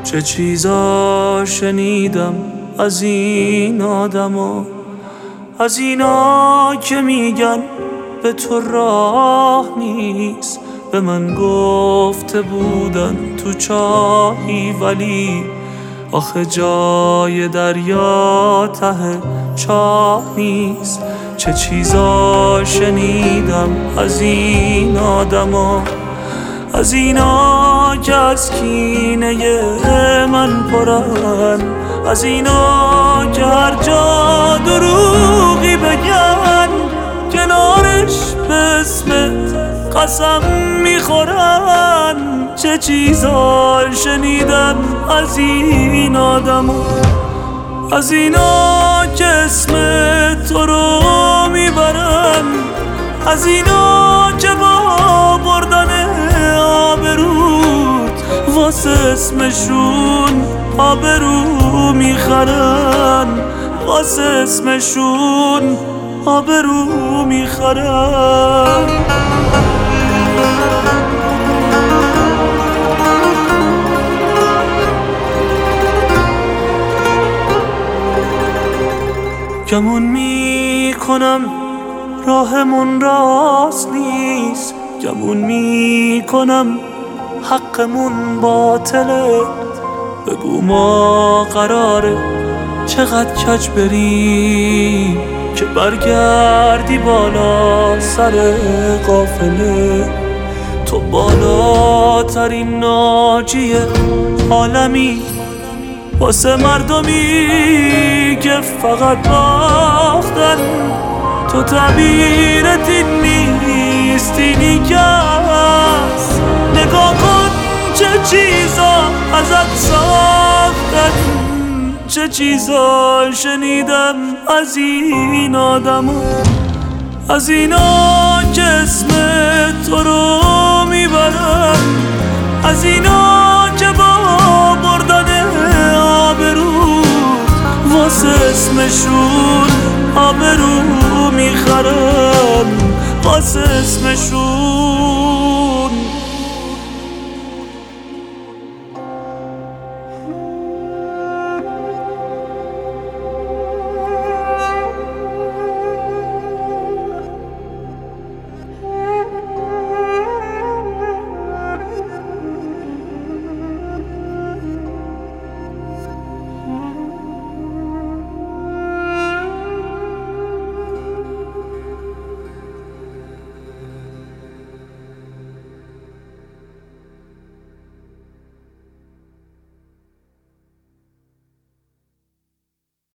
چه چیزا شنیدم از این آدما، از اینا که میگن به تو راه نیست. به من گفته بودن تو چاهی ولی آخه جای دریا ته چاه نیست. چه چیزا شنیدم از این آدما، از اینا که از کینه من پرن، از اینا که هر جا دروغی بگن کنارش به اسمت قسم میخورن. چه چیزا شنیدم از این آدما، از اینا که اسم تو رو میبرن، از اینا که با بردن آبروت واسه اسمشون آبرو میخرن، واسه اسمشون آبرو میخرن. گمون میکنم راهمون راست نیست، گمون میکنم حقمون باطله. بگو ما قراره چقدر کج بریم که برگردی بالا سر قافله. تو بالاترین ناجی عالمی واسه مردمی که فقط باختن. تو تعبیرت این نیست، اینی که هست. نگاه کن چه چیزا ازت ساختن، چه چیزا شنیدم از این آدما، از اینا که اسم تو رو میبرن، از اینا که با بردن آبرو واسه اسمشون آبرو میخرن، واسه اسمشون